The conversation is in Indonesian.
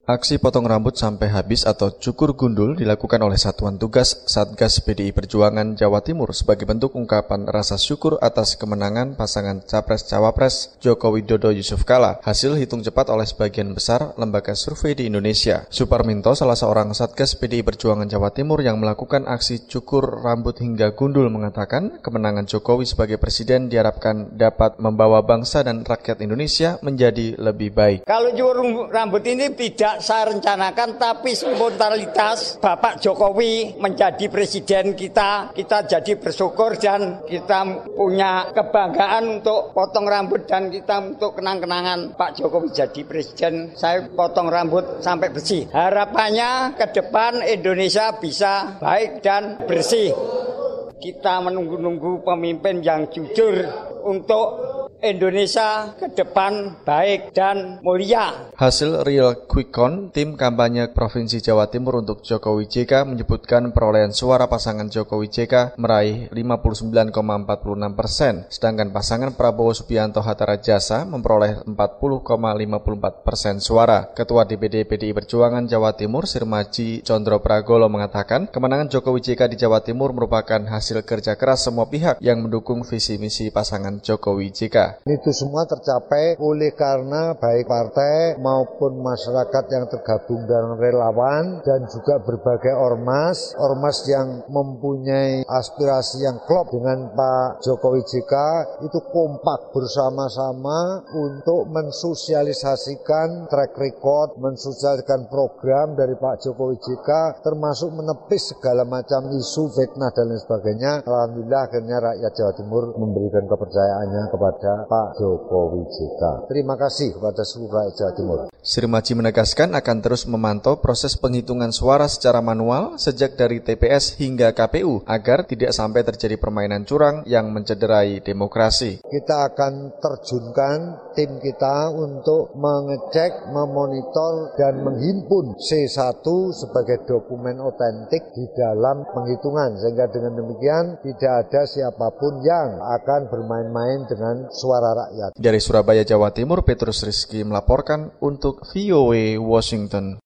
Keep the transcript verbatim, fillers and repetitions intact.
Aksi potong rambut sampai habis atau cukur gundul dilakukan oleh Satuan Tugas Satgas P D I Perjuangan Jawa Timur sebagai bentuk ungkapan rasa syukur atas kemenangan pasangan Capres-Cawapres Joko Widodo Yusuf Kala. Hasil hitung cepat oleh sebagian besar lembaga survei di Indonesia. Suparminto, salah seorang Satgas P D I Perjuangan Jawa Timur yang melakukan aksi cukur rambut hingga gundul, mengatakan kemenangan Jokowi sebagai presiden diharapkan dapat membawa bangsa dan rakyat Indonesia menjadi lebih baik. Kalau cukur rambut ini tidak saya rencanakan, tapi spontanitas Bapak Jokowi menjadi presiden kita, kita jadi bersyukur dan kita punya kebanggaan untuk potong rambut dan kita untuk kenang-kenangan Pak Jokowi jadi presiden. Saya potong rambut sampai bersih. Harapannya ke depan Indonesia bisa baik dan bersih. Kita menunggu-nunggu pemimpin yang jujur untuk Indonesia ke depan baik dan mulia. Hasil Real Quick Count, tim kampanye Provinsi Jawa Timur untuk Jokowi J K menyebutkan perolehan suara pasangan Jokowi J K meraih lima puluh sembilan koma empat puluh enam persen, sedangkan pasangan Prabowo Subianto Hatta Rajasa memperoleh empat puluh koma lima puluh empat persen suara. Ketua D P D P D I Perjuangan Jawa Timur Sirmaji Condro Pragolo mengatakan kemenangan Jokowi J K di Jawa Timur merupakan hasil kerja keras semua pihak yang mendukung visi misi pasangan Jokowi J K. Itu semua tercapai oleh karena baik partai maupun masyarakat yang tergabung dengan relawan dan juga berbagai ormas, ormas yang mempunyai aspirasi yang klop dengan Pak Jokowi J K itu kompak bersama-sama untuk mensosialisasikan track record, mensosialisasikan program dari Pak Jokowi J K, termasuk menepis segala macam isu fitnah dan lain sebagainya. Alhamdulillah akhirnya rakyat Jawa Timur memberikan kepercayaannya kepada Pak Jokowi J K. Terima kasih kepada seluruh rakyat Jawa Timur. Sirmaji menegaskan akan terus memantau proses penghitungan suara secara manual sejak dari T P S hingga K P U agar tidak sampai terjadi permainan curang yang mencederai demokrasi. Kita akan terjunkan tim kita untuk mengecek, memonitor, dan menghimpun C satu sebagai dokumen otentik di dalam penghitungan. Sehingga dengan demikian tidak ada siapapun yang akan bermain-main dengan suara rakyat. Dari Surabaya, Jawa Timur, Petrus Rizky melaporkan untuk V O A Washington.